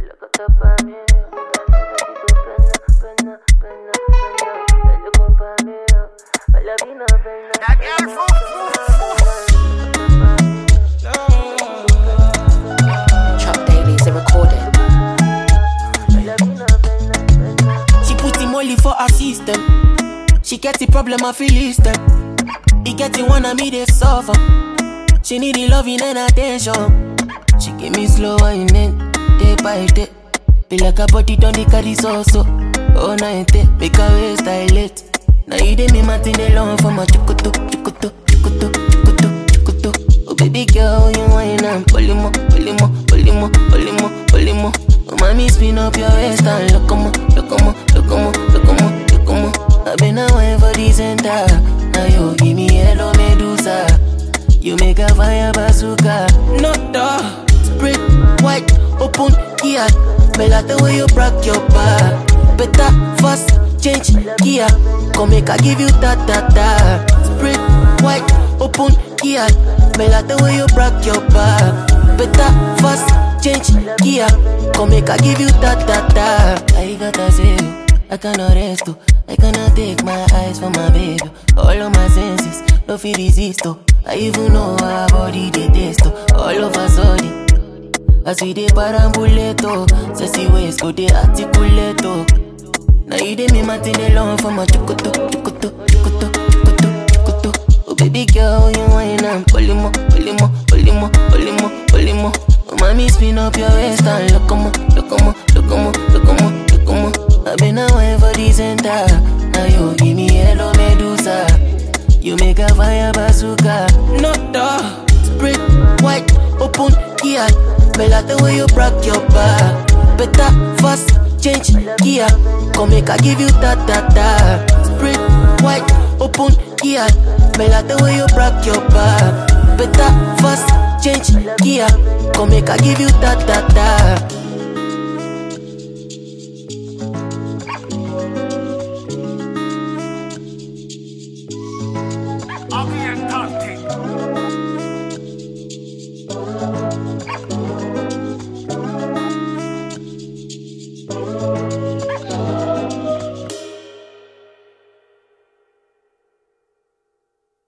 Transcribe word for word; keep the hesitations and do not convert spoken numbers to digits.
Trap Dailies are recorded. She put him only for her system. She get the problem, I feel list them. He get the one of me, they suffer. She need the loving and attention. She give me slow whining, day by day. Feel like her body done the carry so so. Oh night, make her waist dilate. Now you dey me Martin alone for my chukutu, chukutu, chukutu, chukutu, chukutu. Oh baby girl, you whine and pull him up, pull him up, pull him up, pull him up, pull him up. Oh mommy, spin up your waist and look 'em up, look 'em up, look 'em up, look 'em up, look 'em up. I been a wine for the center. Now you give me hello Medusa. You make a fire bazooka. Not the spread white open here. Me like the way you broke your back. Better fast change gear. Come make I give you ta ta ta. Spread white open here. Me like the way you broke your back. Better fast change gear. Come make I give you ta ta ta. I gotta say you, I cannot rest oh. I cannot take my eyes from my baby. All of my senses, no feel resist oh. I even know her body they taste oh. All of a sudden, as we dey parambulate oh. Sassy ways go dey articulate oh. Now you dey me Martin alone for my chukutu, chukutu, chukutu, chukutu, chukutu. Oh baby girl, you whine and pull him up, pull him up, pull him up, pull him up, pull him up. Oh mommy, spin up your waist and look 'em up, look 'em up, look 'em up, look 'em up, look 'em up. I been a wine for the center. Now you give me hello Medusa. You make a fire bazooka. Not the spread white open here. Me like the way you broke your back. Better fast change gear. Come make I give you ta ta ta. Spread white open here. Me like the way you broke your back. Better fast change gear. Come make I give you ta ta ta.